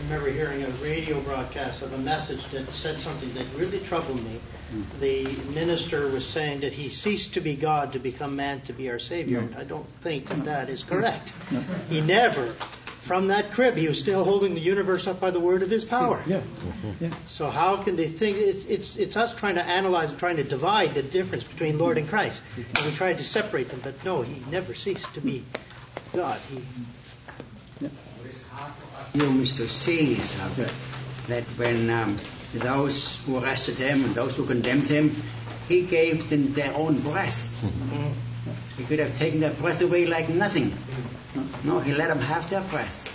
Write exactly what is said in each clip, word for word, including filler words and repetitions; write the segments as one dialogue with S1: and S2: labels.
S1: remember hearing a radio broadcast of a message that said something that really troubled me. Mm. The minister was saying that he ceased to be God to become man to be our Savior. No. And I don't think that that is correct. No. He never, from that crib, he was still holding the universe up by the word of his power.
S2: Yeah. Yeah.
S1: So how can they think, it's, it's, it's us trying to analyze and trying to divide the difference between Lord and Christ. And we tried to separate them, but no, he never ceased to be God. He,
S3: yeah. Humans to see is uh, that when um, those who arrested him and those who condemned him, he gave them their own breath. Mm-hmm. He could have taken their breath away like nothing. No, he let them have their breath.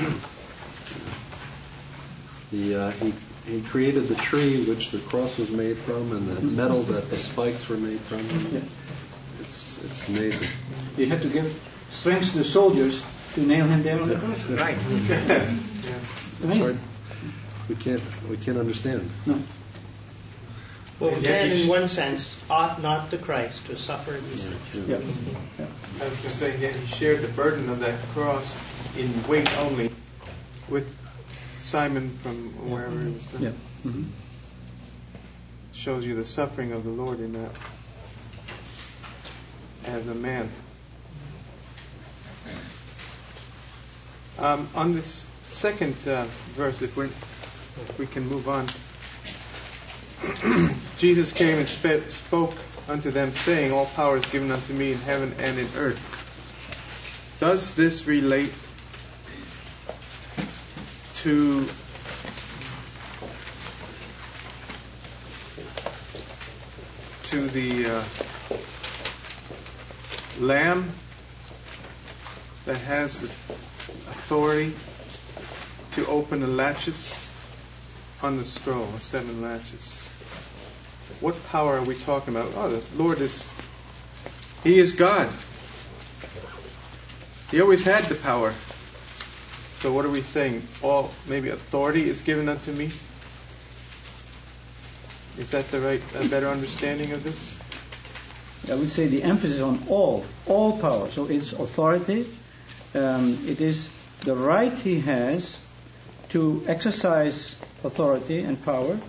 S4: he, uh, he, he created the tree which the cross was made from and the metal that the spikes were made from. Yeah. It's, it's amazing.
S2: He had to give strength to the soldiers to nail him down on the cross.
S3: Right.
S4: Yeah. It's hard. We can't. We can't understand.
S2: No.
S1: Well, we can, in one sense, ought not the Christ to suffer these
S4: yeah.
S1: things.
S2: Yeah.
S5: Yeah. I was going to say, yet he shared the burden of that cross in weight only with Simon from wherever he was from.
S2: Yeah. Mm-hmm.
S5: Shows you the suffering of the Lord in that as a man. Um, on this second uh, verse, if, we're, if we can move on. Jesus came and sp- spoke unto them, saying, all power is given unto me in heaven and in earth. Does this relate to to the uh, Lamb that has the authority to open the latches on the scroll, the seven latches? What power are we talking about? Oh, the Lord is, He is God. He always had the power. So what are we saying? All, maybe authority is given unto me? Is that the right, a better understanding of this?
S2: I would say the emphasis on all, all power. So it's authority. Um, it is the right he has to exercise authority and power.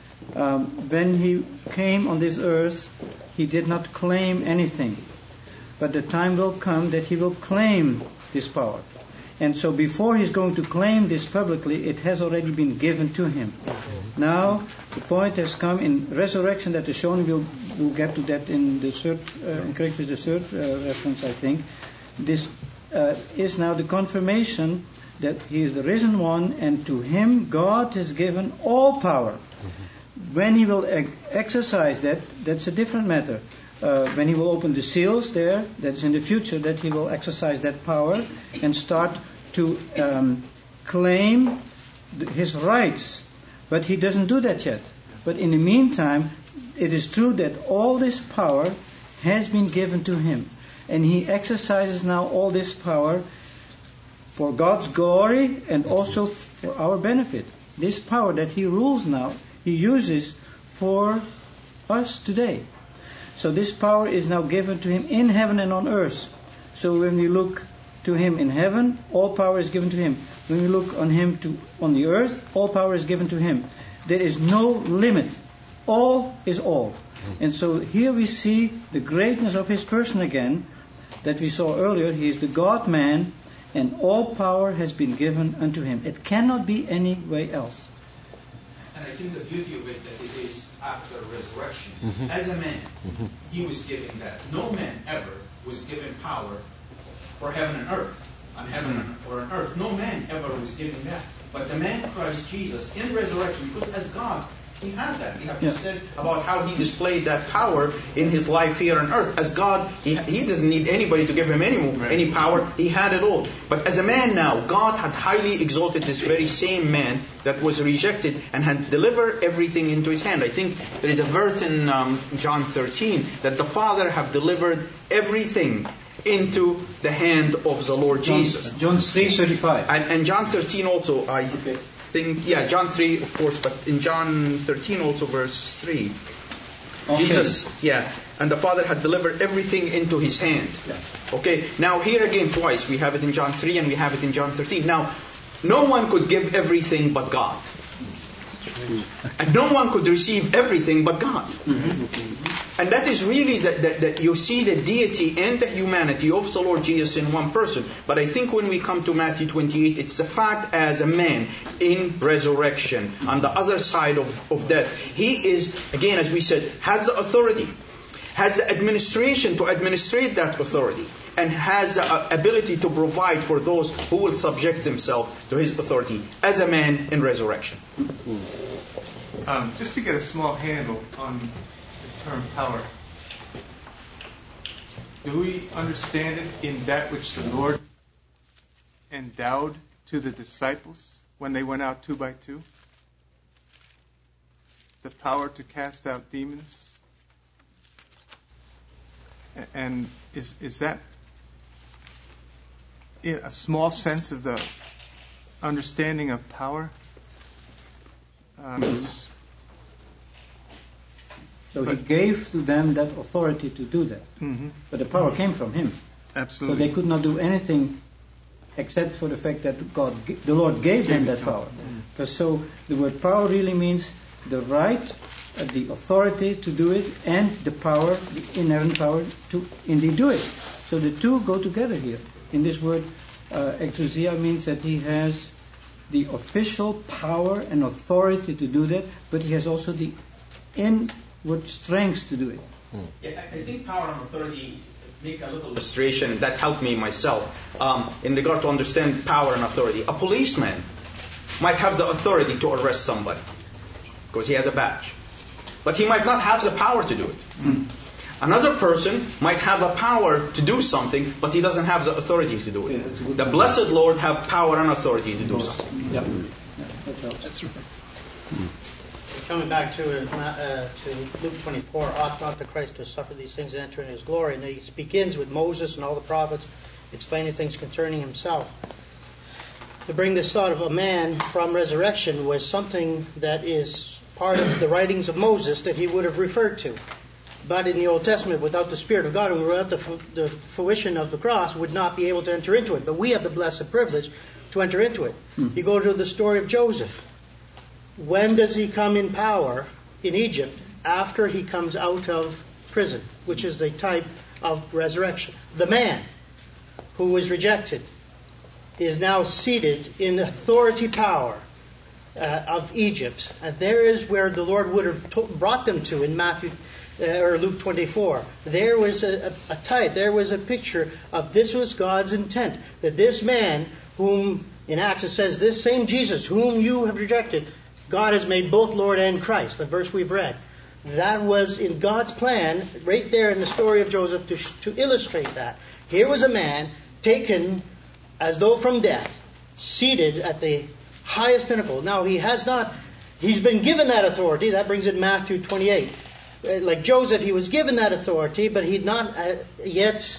S2: Um, when he came on this earth, he did not claim anything. But the time will come that he will claim this power. And so before he's going to claim this publicly, it has already been given to him. Now, the point has come in resurrection that is shown. We'll, we'll get to that in the third, uh, in Corinthians, the third uh, reference, I think. This uh, is now the confirmation that he is the risen one, and to him God has given all power. Mm-hmm. When he will ex- exercise that, that's a different matter. Uh, when he will open the seals there, that's in the future, that he will exercise that power and start to um, claim th- his rights. But he doesn't do that yet. But in the meantime, it is true that all this power has been given to him. And he exercises now all this power for God's glory and also for our benefit. This power that he rules now, he uses for us today. So this power is now given to him in heaven and on earth. So when we look to him in heaven, all power is given to him. When we look on him to on the earth, all power is given to him. There is no limit. All is all. And so here we see the greatness of his person again, that we saw earlier. He is the God-man, and all power has been given unto him. It cannot be any way else.
S6: And I think the beauty of it that it is after resurrection.
S4: Mm-hmm.
S6: As a man,
S4: mm-hmm.
S6: he was given that. No man ever was given power for heaven and earth, on heaven mm-hmm. or on earth. No man ever was given that. But the man Christ Jesus in resurrection, because as God, he had that. We have
S2: yeah.
S6: just said about how he displayed that power in his life here on earth. As God, he, he doesn't need anybody to give him any right. any power. He had it all. But as a man now, God had highly exalted this very same man that was rejected and had delivered everything into his hand. I think there is a verse in um, John thirteen that the Father have delivered everything into the hand of the Lord
S2: John,
S6: Jesus.
S2: John three thirty-five.
S6: And, and John thirteen also, I
S2: okay.
S6: think, yeah, John three, of course, but in John thirteen also, verse three.
S2: Okay.
S6: Jesus, yeah, and the Father had delivered everything into his hand.
S2: Yeah.
S6: Okay, now here again twice, we have it in John three and we have it in John thirteen. Now, no one could give everything but God. And no one could receive everything but God. And that is really that, that, that you see the deity and the humanity of the Lord Jesus in one person. But I think when we come to Matthew twenty-eight, it's the fact as a man in resurrection, on the other side of, of death. He is, again, as we said, has the authority, has the administration to administrate that authority, and has the ability to provide for those who will subject themselves to his authority as a man in resurrection.
S5: Um, just to get a small handle on the term power, do we understand it in that which the Lord endowed to the disciples when they went out two by two? The power to cast out demons? And is is that in a small sense of the understanding of power? Um, it's,
S2: So he gave to them that authority to do that.
S5: mm-hmm.
S2: But the power came from him.
S5: Absolutely.
S2: So they could not do anything except for the fact that God, the Lord gave them that power. Because so the word power really means the right, uh, the authority to do it, and the power, the inherent power to indeed do it. So the two go together here. In this word, uh, exousia means that he has the official power and authority to do that, but he has also the inward strength to do it.
S6: Yeah, I think power and authority make a little illustration that helped me myself um, in regard to understand power and authority. A policeman might have the authority to arrest somebody because he has a badge, but he might not have the power to do it. Mm. Another person might have a power to do something, but he doesn't have the authority to do it. Yeah, the blessed Lord have power and authority to do something.
S2: Yeah. Yeah, that's right.
S1: Coming back to uh, to Luke twenty-four, ought not the Christ to suffer these things and enter in his glory? And he begins with Moses and all the prophets explaining things concerning himself. To bring this thought of a man from resurrection was something that is part of the writings of Moses that he would have referred to. But in the Old Testament, without the Spirit of God and without the, the fruition of the cross, would not be able to enter into it. But we have the blessed privilege to enter into it. Hmm. You go to the story of Joseph. When does he come in power in Egypt? After he comes out of prison, which is the type of resurrection. The man who was rejected is now seated in authority power uh, of Egypt. And there is where the Lord would have to- brought them to in Matthew uh, or Luke twenty-four. There was a, a, a type, there was a picture of this was God's intent. That this man whom, in Acts it says, this same Jesus whom you have rejected, God has made both Lord and Christ, the verse we've read. That was in God's plan, right there in the story of Joseph, to, to illustrate that. Here was a man taken as though from death, seated at the highest pinnacle. Now, he has not, he's been given that authority. That brings in Matthew twenty-eight. Like Joseph, he was given that authority, but he'd not uh, yet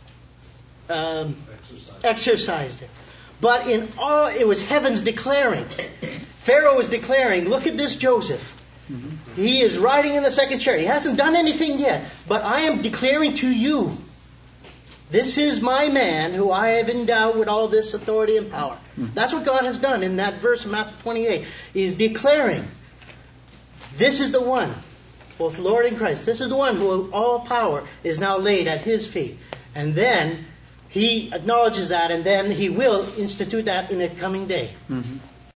S1: um, exercised. exercised it. But in all, it was heaven's declaring. Pharaoh was declaring, look at this Joseph. Mm-hmm. He is riding in the second chariot. He hasn't done anything yet. But I am declaring to you, this is my man who I have endowed with all this authority and power. Mm-hmm. That's what God has done in that verse of Matthew twenty-eight. He's declaring, this is the one, both Lord and Christ. This is the one who all power is now laid at his feet. And then he acknowledges that, and then he will institute that in the coming day.
S2: Mm-hmm.